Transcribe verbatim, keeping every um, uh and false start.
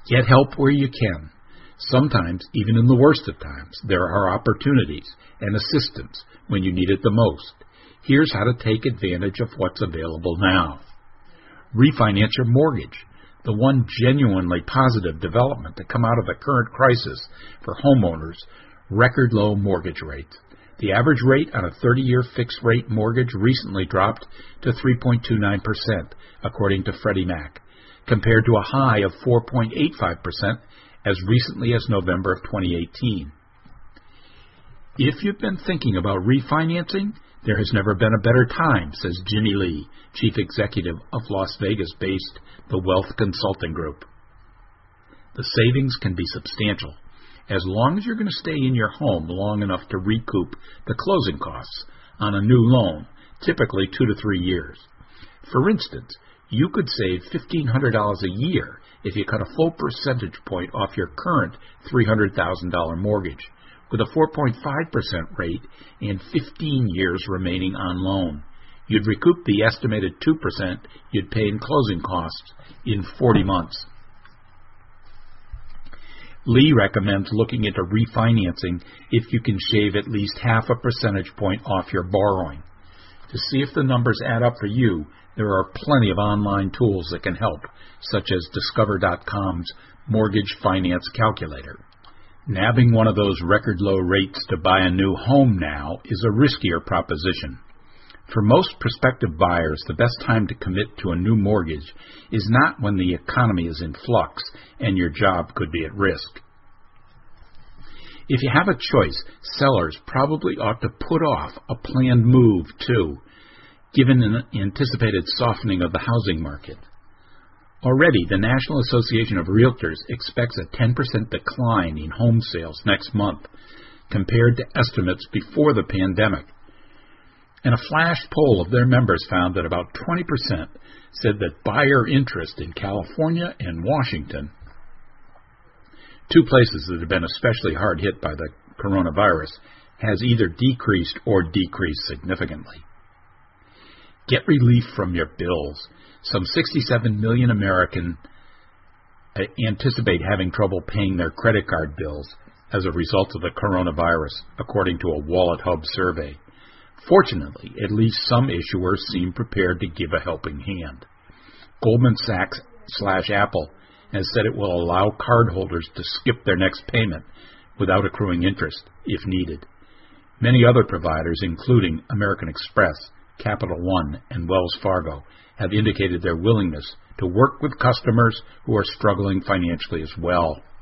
Get help where you can. Sometimes, even in the worst of times, there are opportunities and assistance when you need it the most. Here's how to take advantage of what's available now. Refinance your mortgage, the one genuinely positive development to come out of the current crisis for homeowners, record low mortgage rates. The average rate on a thirty-year fixed-rate mortgage recently dropped to three point two nine percent, according to Freddie Mac, compared to a high of four point eight five percent as recently as November of twenty eighteen. If you've been thinking about refinancing, there has never been a better time, says Ginny Lee, chief executive of Las Vegas-based The Wealth Consulting Group. The savings can be substantial, as long as you're going to stay in your home long enough to recoup the closing costs on a new loan, typically two to three years. For instance, you could save fifteen hundred dollars a year if you cut a full percentage point off your current three hundred thousand dollars mortgage, with a four point five percent rate and fifteen years remaining on loan. You'd recoup the estimated two percent you'd pay in closing costs in forty months. Lee recommends looking into refinancing if you can shave at least half a percentage point off your borrowing. To see if the numbers add up for you, there are plenty of online tools that can help, such as Discover dot com's Mortgage Finance Calculator. Nabbing one of those record low rates to buy a new home now is a riskier proposition. For most prospective buyers, the best time to commit to a new mortgage is not when the economy is in flux and your job could be at risk. If you have a choice, sellers probably ought to put off a planned move too, given an anticipated softening of the housing market. Already, the National Association of Realtors expects a ten percent decline in home sales next month compared to estimates before the pandemic. And a flash poll of their members found that about twenty percent said that buyer interest in California and Washington, two places that have been especially hard hit by the coronavirus, has either decreased or decreased significantly. Get relief from your bills. Some sixty-seven million Americans anticipate having trouble paying their credit card bills as a result of the coronavirus, according to a Wallet Hub survey. Fortunately, at least some issuers seem prepared to give a helping hand. Goldman Sachs slash Apple has said it will allow cardholders to skip their next payment without accruing interest if needed. Many other providers, including American Express, Capital One, and Wells Fargo, have indicated their willingness to work with customers who are struggling financially as well.